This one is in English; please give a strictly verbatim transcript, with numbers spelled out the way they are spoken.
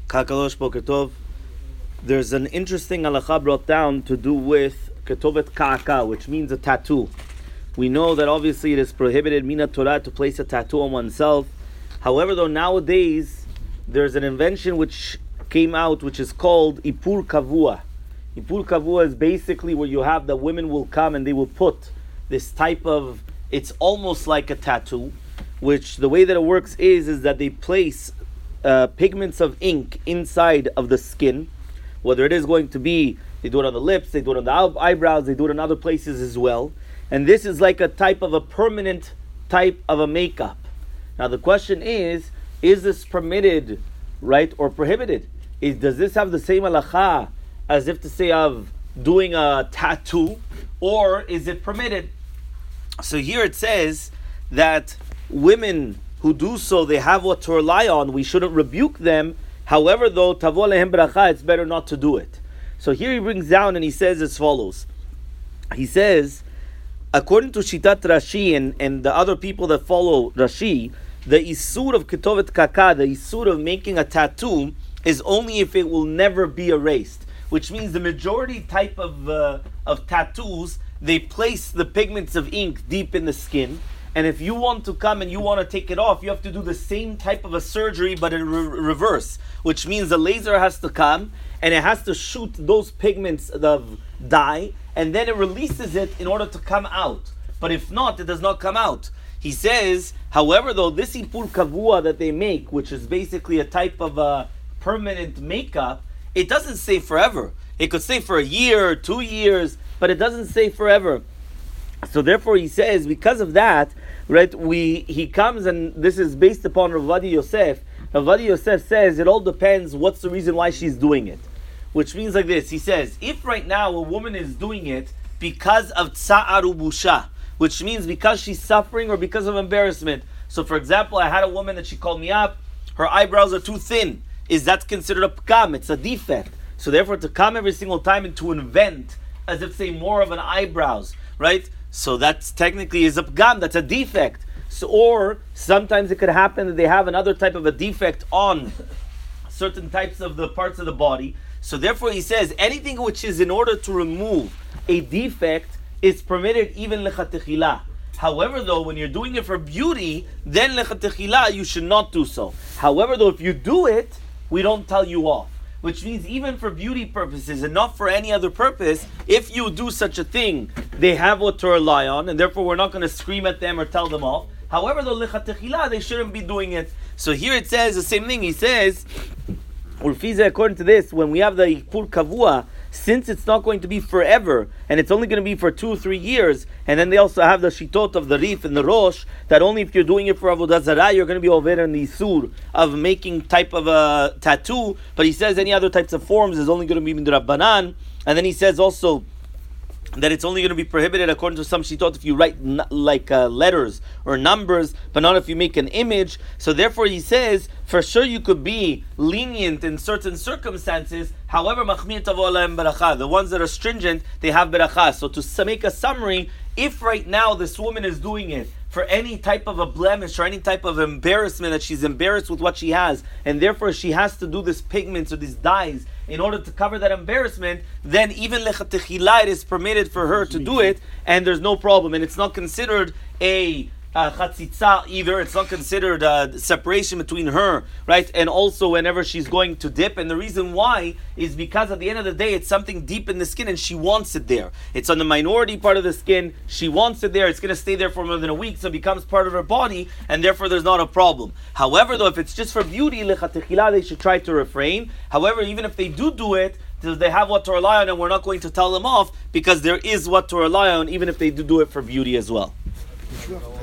Kakalosh Boker Tov. There's an interesting halacha brought down to do with ketovet ka'aka, which means a tattoo. We know that obviously it is prohibited mina Torah to place a tattoo on oneself. However, though nowadays there's an invention which came out which is called ipur kavua. Ipur kavua is basically where you have the women will come and they will put this type of, it's almost like a tattoo, which the way that it works is is that they place uh, pigments of ink inside of the skin. Whether it is going to be, they do it on the lips, they do it on the eyebrows, they do it in other places as well. And this is like a type of a permanent type of a makeup. Now the question is, is this permitted, right, or prohibited? Is, does this have the same halacha as if to say of doing a tattoo, or is it permitted? So here it says that women who do so, they have what to rely on. We shouldn't rebuke them. However, though, tavo lehem bracha, it's better not to do it. So here he brings down and he says as follows. He says, according to Shitat Rashi and, and the other people that follow Rashi, the isur of ketovet kaka, the isur of making a tattoo, is only if it will never be erased. Which means the majority type of uh, of tattoos, they place the pigments of ink deep in the skin. And if you want to come and you want to take it off, you have to do the same type of a surgery, but in re- reverse. Which means the laser has to come and it has to shoot those pigments of dye, and then it releases it in order to come out. But if not, it does not come out. He says, however, though, this ipur kavua that they make, which is basically a type of a permanent makeup, it doesn't stay forever. It could stay for a year, two years, but it doesn't stay forever. So therefore he says, because of that, right, we he comes, and this is based upon Rav Ovadia Yosef. Rav Ovadia Yosef says it all depends what's the reason why she's doing it. Which means like this, he says, if right now a woman is doing it because of tsa'ar ubusha, which means because she's suffering or because of embarrassment. So for example, I had a woman that she called me up, her eyebrows are too thin. Is that considered a pkam? It's a defect. So therefore to come every single time and to invent, as if say more of an eyebrows, right? So that's technically is a pgam, that's a defect. So, or sometimes it could happen that they have another type of a defect on certain types of the parts of the body. So therefore he says anything which is in order to remove a defect is permitted even lechatechila. However though, when you're doing it for beauty, then lechatechila you should not do so. However though, if you do it, we don't tell you off. Which means even for beauty purposes and not for any other purpose, if you do such a thing, they have what to rely on, and therefore we're not going to scream at them or tell them off. However, though, lechatechila, they shouldn't be doing it. So here it says the same thing. He says, Ulfiza, according to this, when we have the ipur kavua, since it's not going to be forever, and it's only going to be for two or three years, and then they also have the shitot of the rif and the rosh, that only if you're doing it for avodah zarah, you're going to be over in the isur of making type of a tattoo. But he says any other types of forms is only going to be midrabbanan. And then he says also that it's only going to be prohibited according to some shitot if you write n- like uh, letters or numbers, but not if you make an image. So therefore he says, for sure you could be lenient in certain circumstances. However, machmir tavo alahem beracha. The ones that are stringent, they have beracha. So to make a summary, if right now this woman is doing it for any type of a blemish or any type of embarrassment, that she's embarrassed with what she has, and therefore she has to do this pigments or these dyes in order to cover that embarrassment, then even lechatechila, it is permitted for her to do it, and there's no problem. And it's not considered a uh, chatzitza either. It's not considered a separation between her, right? And also whenever she's going to dip. And the reason why is because at the end of the day, it's something deep in the skin and she wants it there. It's on the minority part of the skin. She wants it there. It's going to stay there for more than a week, so it becomes part of her body, and therefore there's not a problem. However, though, if it's just for beauty, lechatechila, they should try to refrain. However, even if they do do it, they have what to rely on, and we're not going to tell them off, because there is what to rely on, even if they do do it for beauty as well.